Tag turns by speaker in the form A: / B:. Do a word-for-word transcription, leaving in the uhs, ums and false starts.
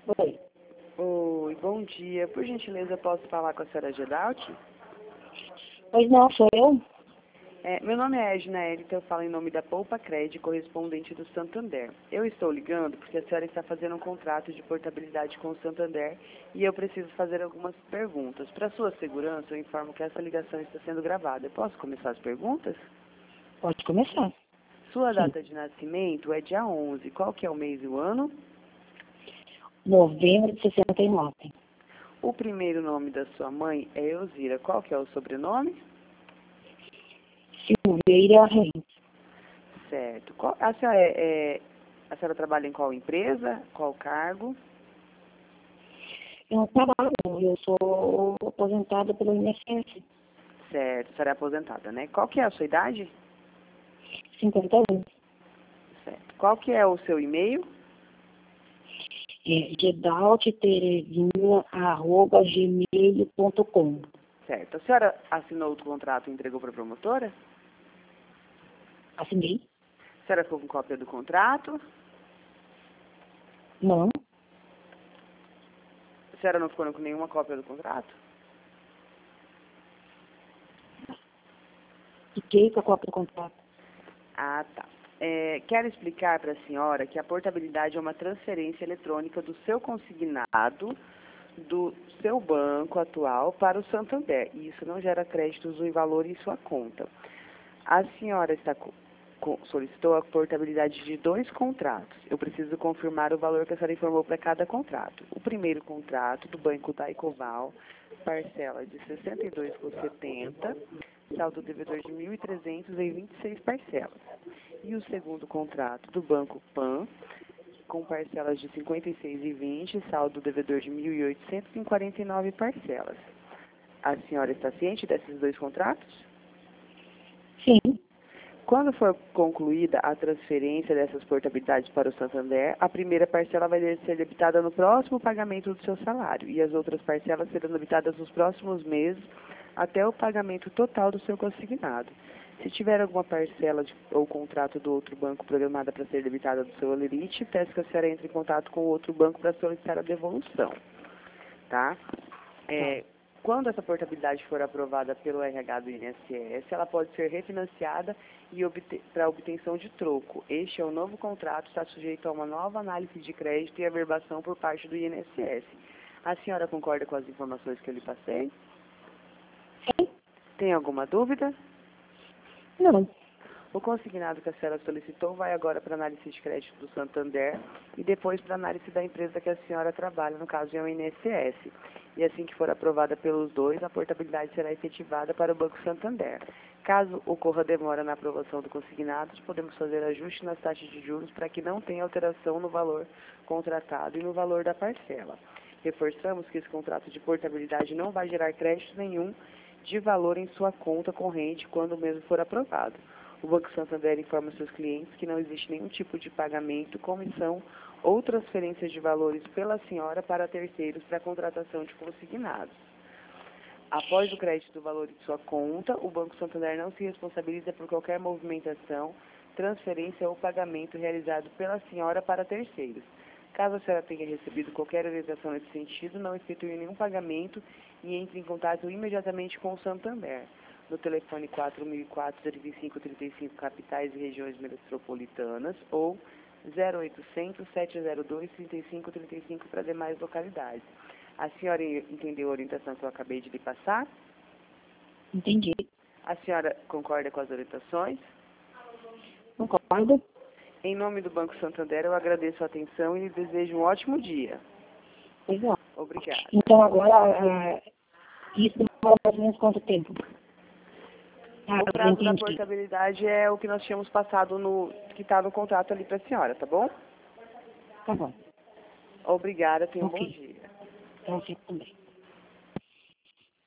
A: Oi.
B: Oi, bom dia. Por gentileza, posso falar com a senhora Gedalti?
A: Pois não, sou eu?
B: É, meu nome é Edna Elita, eu falo em nome da Poupa Cred, correspondente do Santander. Eu estou ligando porque a senhora está fazendo um contrato de portabilidade com o Santander e eu preciso fazer algumas perguntas. Para sua segurança, eu informo que essa ligação está sendo gravada. Eu posso começar as perguntas?
A: Pode começar.
B: Sua
A: Sim.
B: data de nascimento é dia onze. Qual que é o mês e o ano?
A: Novembro de sessenta e nove.
B: O primeiro nome da sua mãe é Elzira. Qual que é o sobrenome?
A: Silveira Reis.
B: Certo. Qual, a, senhora é, é, a senhora trabalha em qual empresa? Qual cargo?
A: Eu não trabalho, eu sou aposentada pelo I N S S.
B: Certo, a senhora é aposentada, né? Qual que é a sua idade?
A: cinquenta anos.
B: Certo. Qual que é o seu e-mail?
A: É gedalteterezinha arroba gmail ponto com.
B: Certo. A senhora assinou o contrato e entregou para a promotora?
A: Assinei?
B: A senhora ficou com cópia do contrato?
A: Não.
B: A senhora não ficou com nenhuma cópia do contrato?
A: Fiquei com a cópia do contrato.
B: Ah, tá. É, quero explicar para a senhora que a portabilidade é uma transferência eletrônica do seu consignado do seu banco atual para o Santander. E isso não gera créditos em valor em sua conta. A senhora está co co solicitou a portabilidade de dois contratos. Eu preciso confirmar o valor que a senhora informou para cada contrato. O primeiro contrato do Banco Daicoval, parcela de sessenta e dois reais e setenta centavos, saldo devedor de mil e trezentos em vinte e seis parcelas. E o segundo contrato do Banco Pan, com parcelas de cinquenta e seis reais e vinte centavos, saldo devedor de mil e oitocentos em quarenta e nove parcelas. A senhora está ciente desses dois contratos?
A: Sim.
B: Quando for concluída a transferência dessas portabilidades para o Santander, a primeira parcela vai ser debitada no próximo pagamento do seu salário e as outras parcelas serão debitadas nos próximos meses até o pagamento total do seu consignado. Se tiver alguma parcela de, ou contrato do outro banco programada para ser debitada do seu holerite, peço que a senhora entre em contato com o outro banco para solicitar a devolução. Tá? É, quando essa portabilidade for aprovada pelo R H do I N S S, ela pode ser refinanciada e obter, para obtenção de troco. Este é o novo contrato, está sujeito a uma nova análise de crédito e averbação por parte do I N S S. A senhora concorda com as informações que eu lhe passei?
A: Sim.
B: Tem alguma dúvida?
A: Não.
B: O consignado que a senhora solicitou vai agora para a análise de crédito do Santander e depois para a análise da empresa que a senhora trabalha, no caso é o I N S S. E assim que for aprovada pelos dois, a portabilidade será efetivada para o Banco Santander. Caso ocorra demora na aprovação do consignado, podemos fazer ajuste nas taxas de juros para que não tenha alteração no valor contratado e no valor da parcela. Reforçamos que esse contrato de portabilidade não vai gerar crédito nenhum de valor em sua conta corrente quando o mesmo for aprovado. O Banco Santander informa seus clientes que não existe nenhum tipo de pagamento, comissão ou transferência de valores pela senhora para terceiros para a contratação de consignados. Após o crédito do valor de sua conta, o Banco Santander não se responsabiliza por qualquer movimentação, transferência ou pagamento realizado pela senhora para terceiros. Caso a senhora tenha recebido qualquer orientação nesse sentido, não efetue nenhum pagamento e entre em contato imediatamente com o Santander. No telefone quatro mil e quatro, zero vinte e cinco, trinta e cinco, capitais e regiões metropolitanas, ou zero oitocentos, sete zero dois, trinta e cinco, trinta e cinco para demais localidades. A senhora entendeu a orientação que eu acabei de lhe passar?
A: Entendi.
B: A senhora concorda com as orientações?
A: Concordo.
B: Em nome do Banco Santander, eu agradeço a atenção e lhe desejo um ótimo dia.
A: Pois não.
B: Obrigada.
A: Então agora, uh, isso demora mais ou menos quanto tempo? Ah,
B: O prazo da
A: entendi.
B: portabilidade é o que nós tínhamos passado no, que está no contrato ali para a senhora, tá bom?
A: Tá bom.
B: Obrigada, tenha um bom
A: Ok.
B: dia.
A: Então, fico também.